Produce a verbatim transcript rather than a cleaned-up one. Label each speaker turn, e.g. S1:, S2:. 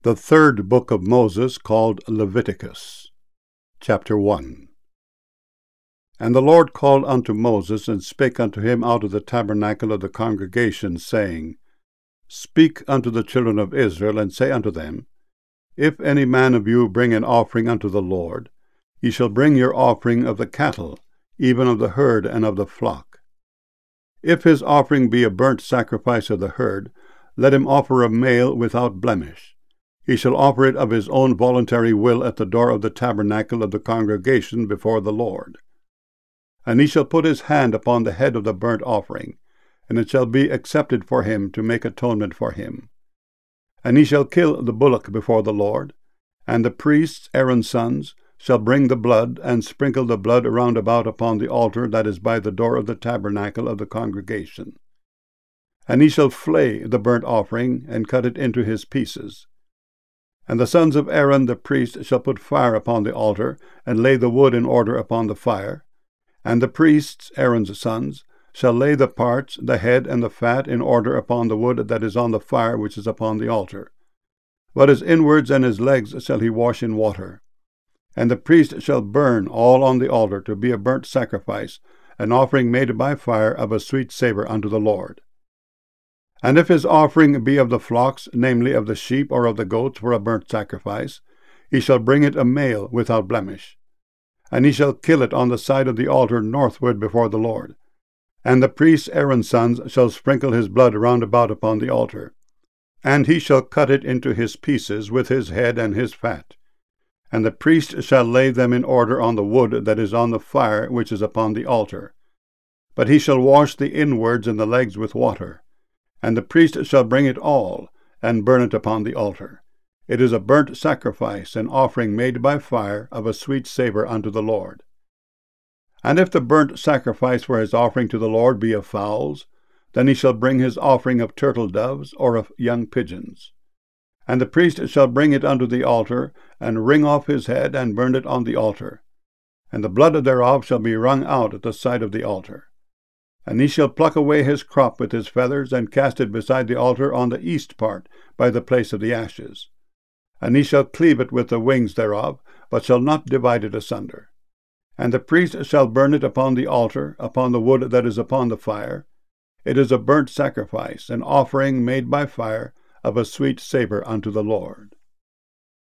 S1: The third book of Moses, called Leviticus. Chapter one. And the Lord called unto Moses, and spake unto him out of the tabernacle of the congregation, saying, Speak unto the children of Israel, and say unto them, If any man of you bring an offering unto the Lord, ye shall bring your offering of the cattle, even of the herd and of the flock. If his offering be a burnt sacrifice of the herd, let him offer a male without blemish. He shall offer it of his own voluntary will at the door of the tabernacle of the congregation before the Lord. And he shall put his hand upon the head of the burnt offering, and it shall be accepted for him to make atonement for him. And he shall kill the bullock before the Lord, and the priests, Aaron's sons, shall bring the blood, and sprinkle the blood round about upon the altar that is by the door of the tabernacle of the congregation. And he shall flay the burnt offering, and cut it into his pieces. And the sons of Aaron the priest shall put fire upon the altar, and lay the wood in order upon the fire. And the priests, Aaron's sons, shall lay the parts, the head, and the fat in order upon the wood that is on the fire which is upon the altar. But his inwards and his legs shall he wash in water. And the priest shall burn all on the altar to be a burnt sacrifice, an offering made by fire of a sweet savour unto the Lord. And if his offering be of the flocks, namely of the sheep or of the goats for a burnt sacrifice, he shall bring it a male without blemish. And he shall kill it on the side of the altar northward before the Lord. And the priest Aaron's sons shall sprinkle his blood round about upon the altar. And he shall cut it into his pieces with his head and his fat. And the priest shall lay them in order on the wood that is on the fire which is upon the altar. But he shall wash the inwards and the legs with water. And the priest shall bring it all, and burn it upon the altar. It is a burnt sacrifice, an offering made by fire of a sweet savour unto the Lord. And if the burnt sacrifice for his offering to the Lord be of fowls, then he shall bring his offering of turtle doves or of young pigeons. And the priest shall bring it unto the altar, and wring off his head, and burn it on the altar. And the blood thereof shall be wrung out at the side of the altar. And he shall pluck away his crop with his feathers, and cast it beside the altar on the east part, by the place of the ashes. And he shall cleave it with the wings thereof, but shall not divide it asunder. And the priest shall burn it upon the altar, upon the wood that is upon the fire. It is a burnt sacrifice, an offering made by fire, of a sweet savour unto the Lord.